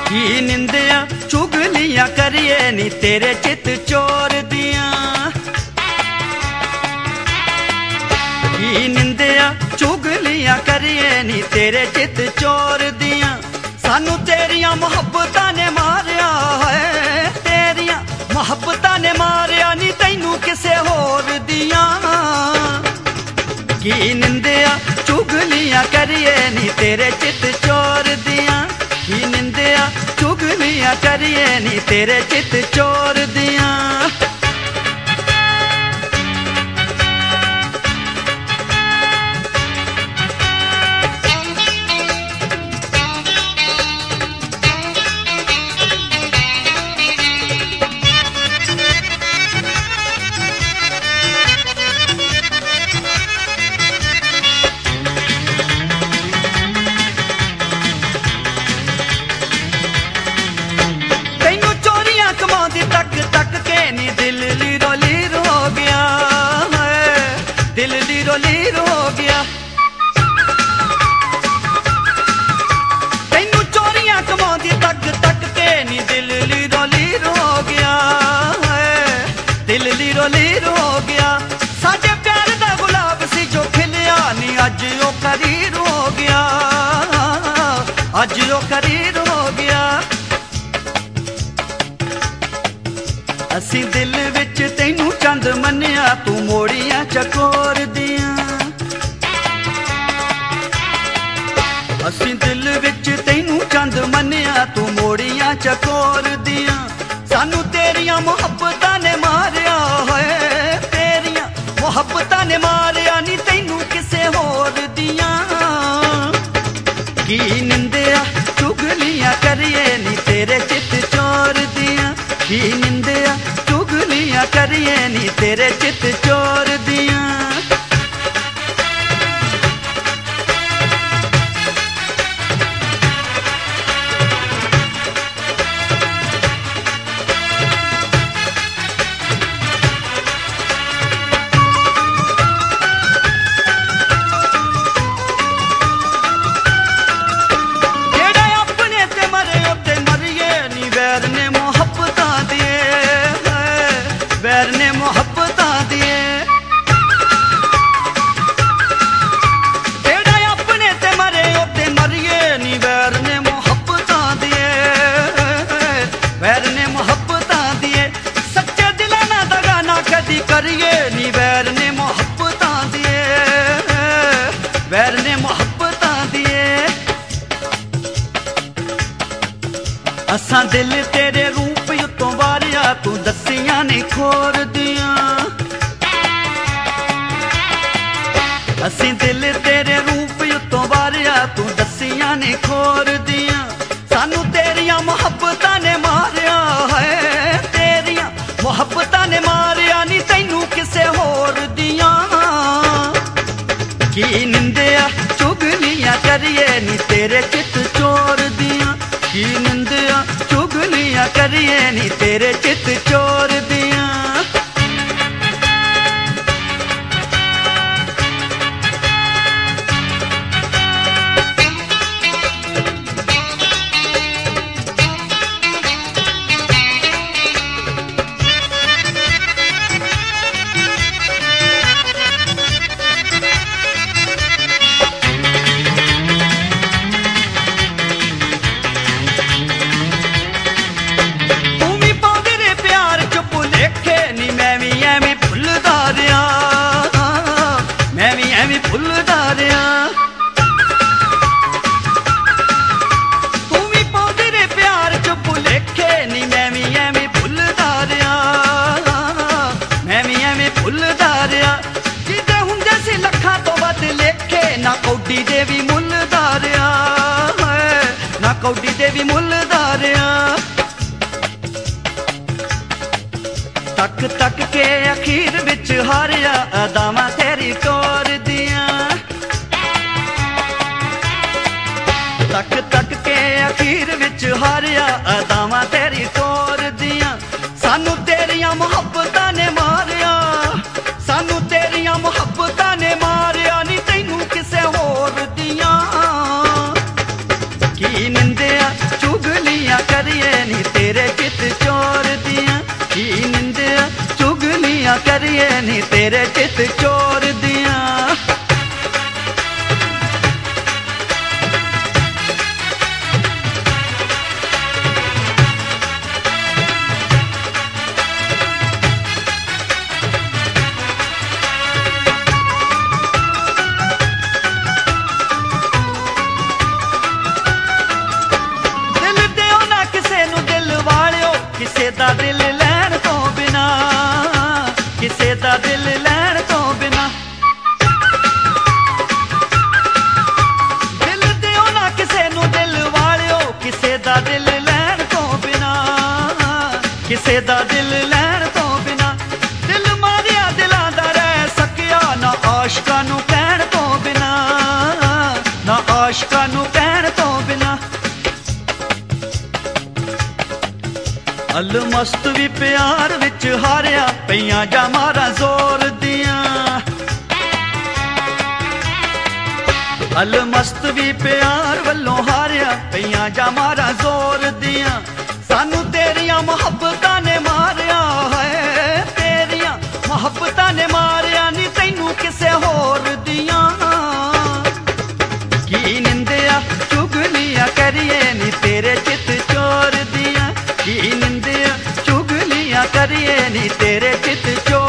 की निंदिया चुगलियां करिए नी तेरे चित चोर दियां। की निंदिया चुगलियां करिए नी तेरे चित चोर दियां। सानू तेरियां मोहब्बतां ने मारिया है, तेरियां मोहब्बतां ने मारिया नी तैनू किसे होर दियां। की निंदिया चुगलियां करिए नी तेरे चित चोर दियां। की निंदिया चुगलियां करिए नी तेरे चित चोर दियां। तक तक के नी दिल लीरो लीर हो गया है, दिल लीरो लीर हो गया। तैनू चोरियां कमांदी तक तक के नी दिल लीरो लीर हो गया है, दिल लीरो लीर हो गया। साडे प्यार दा गुलाब सी जो खिलिया नी अज ओ करीर हो गया, अज ओ करीर हो गया। असी दिल विच तैनू चंद मन्निया तू मोड़ियां चकोर दियां। असी दिल विच तैनू चंद मन्निया तू मोड़ियां चकोर दियां। सानू तेरियां मोहब्बतां ने मारिया है, तेरियां मोहब्बतां ने मारिया नी तैनू किसे होर दियां। की निंदिया चुगलियां करिए नी तेरे चित चोर दियां। की निंदिया चुगलियां करिए नी तेरे चित चोर दियां। जेड़ा अपने ते मरे उत्ते मरिए नी वैर ने मोहब्बतां दिए, वैर ने मोहब्बतां दिए। जेड़ा अपने ते मरे उत्ते मरिए नी वैर ने मोहब्बतां दिए, वैर ने मोहब्बतां दिए। सच्चे दिलां ना दगा ना कदी करिए नी वैर ने मोहब्बतां दिए, वैर ने मोहब्बतां दिए। असां दिल तेरे रूप उत्तों वारिया तू दसियां नहीं खोर दियां। असीं दिल तेरे रूप उत्तों वारिया तू दसियां नहीं खोर दियां। सानू तेरियां मोहब्बतां ने मारिया है, तेरियां मोहब्बतां ने मारिया नी तैनू किसे होर दियां। की निंदिया चुगलियां करिए नी तेरे चित चोर दियां। की निंदिया चुगलियां करिए नी तेरे चित चोर दियां। ना कौडी दे भी मुल दारिया है, ना कौडी दे भी मुल दारिया। तक तक के अखीर विच हारिया अदावां तेरी टोर दियां। तक तक के अखीर विच हारिया अदावां तेरी टोर दियां। सानू तेरियां मोहब्बतां ने मारिया, सानू तेरियां मोहब्बतां ने मारिया नी तैनू किसे होर दियां। की निंदिया चुगलियां करिए नी तेरे चित चोर दिया। किसे दा दिल लैण तो बिना, किसे दा दिल लैण तो बिना, दिल दियो ना किसे नू दिल वालियो, किसे दा दिल लैण तो बिना, किसे दा दिल लैण तो बिना, दिल मारिया दिलां दा रह सकिया ना आशिकां नू कहण तो बिना, ना आशिकां नू कहण तो बिना। अलमस्त भी प्यार विच हारिया पईयां जा मारा जोर दिया, अलमस्त भी प्यार वल्लों हारिया पईयां जा मारा जोर दिया। सानू तेरियां मुहब्बतां ने मारिया है, तेरियां मुहब्बतां ने मारिया नी तैनू किसे होर दिया। की निंदिया चुगलियां करिए नी तेरे चित चोर दिया, की निंदिया चुगलियां करिए नी तेरे चित चोर